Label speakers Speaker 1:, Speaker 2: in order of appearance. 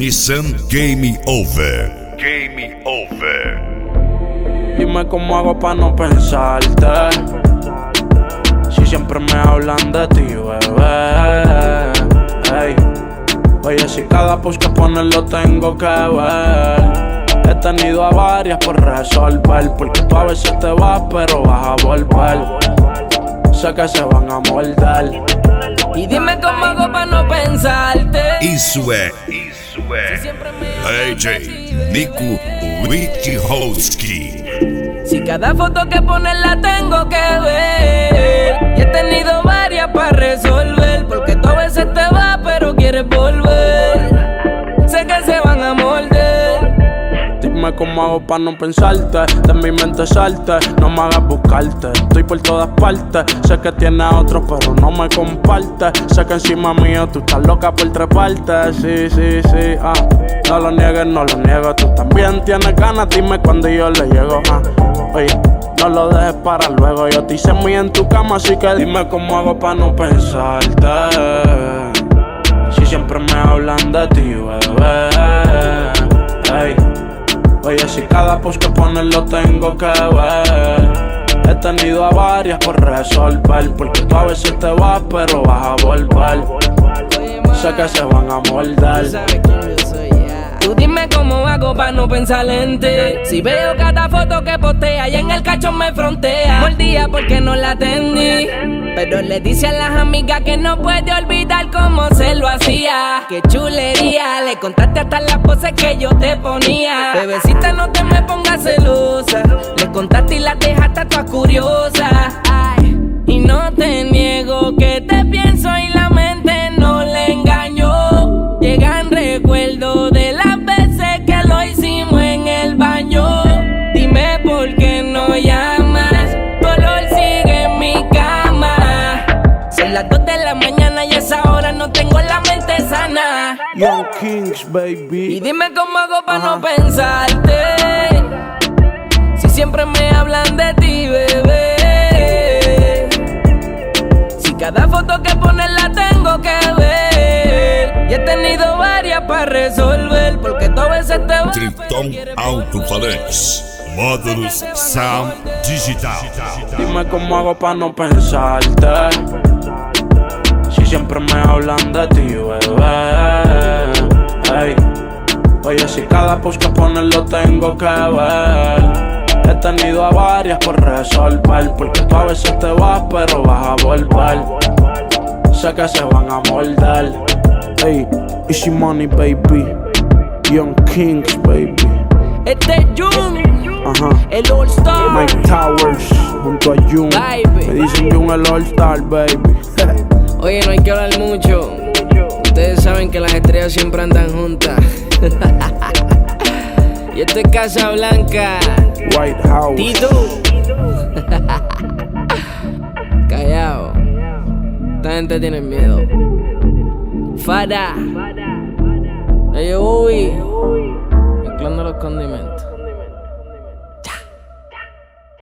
Speaker 1: Nissan Game Over. Game Over.
Speaker 2: Dime cómo hago pa' no pensarte, si siempre me hablan de ti, bebé. Ey. Oye, si cada post que pones lo tengo que ver. He tenido a varias por resolver, porque tú a veces te vas pero vas a volver. Sé que se van a morder.
Speaker 3: Y dime cómo hago pa' no pensarte.
Speaker 1: Isso é AJ Nico Wichowski.
Speaker 3: Si cada foto que pones la tengo que ver. Y he tenido varias para resolver, porque tú a veces te vas pero quieres volver. Sé que se van a morder.
Speaker 2: Dime cómo hago pa' no pensarte, de mi mente salte, no me hagas buscarte. Estoy por todas partes, sé que tienes a otros pero no me compartes. Sé que encima mío tú estás loca por treparte. Sí, no lo niegues, no lo niego. Tú también tienes ganas, dime cuando yo le llego. Oye, no lo dejes para luego. Yo te hice muy en tu cama, así que dime cómo hago pa' no pensarte, si siempre me hablan de ti, bebé. Ey. Oye, si cada post que pones lo tengo que ver. He tenido a varias por resolver, porque tú a veces te vas pero vas a volver. Sé que se van a morder.
Speaker 3: Tú dime cómo hago pa' no pensar en ti. Si veo cada foto que postea y en el cachón me frontea. Mordía porque no la atendí, pero le dice a las amigas que no puede olvidar cómo se lo hacía. Qué chulería, le contaste hasta las poses que yo te ponía. Bebecita, no te me pongas celosa. Le contaste y la dejaste toda curiosa. Ay, y no te niego que te pienso y la mente no le engañó. Llegan recuerdos de las veces que lo hicimos en el baño. Dime por qué no llamas, tu olor sigue en mi cama. Son las 2 de la mañana y a esa hora no tengo la mente sana.
Speaker 2: Young Kings, baby.
Speaker 3: Y dime cómo hago pa' no pensarte, si siempre me hablan de ti, bebé. Si cada foto que pones la tengo que ver. Y he tenido varias para resolver, porque tú a veces te vas.
Speaker 1: Tritão Alto-Falantes. Módulos Sound Digital.
Speaker 2: Dime cómo hago pa' no pensarte, si siempre me hablan de ti, bebé. Ey. Oye, si cada post que pones lo tengo que ver. He tenido a varias por resolver, porque tú a veces te vas pero vas a volver. Sé que se van a morder. Ey, Easy Money, baby. Young Kings, baby.
Speaker 3: Este es Jun, el All Star.
Speaker 2: Mike Towers junto a Jun.
Speaker 3: Baby.
Speaker 2: Me dicen Jun el All Star, baby.
Speaker 3: Oye, no hay que hablar mucho. Ustedes saben que las estrellas siempre andan juntas. Y esto es Casablanca.
Speaker 2: White House.
Speaker 3: Tito. Callao. Esta gente tiene miedo. Fada. Ey, uy. Mezclando los condimentos.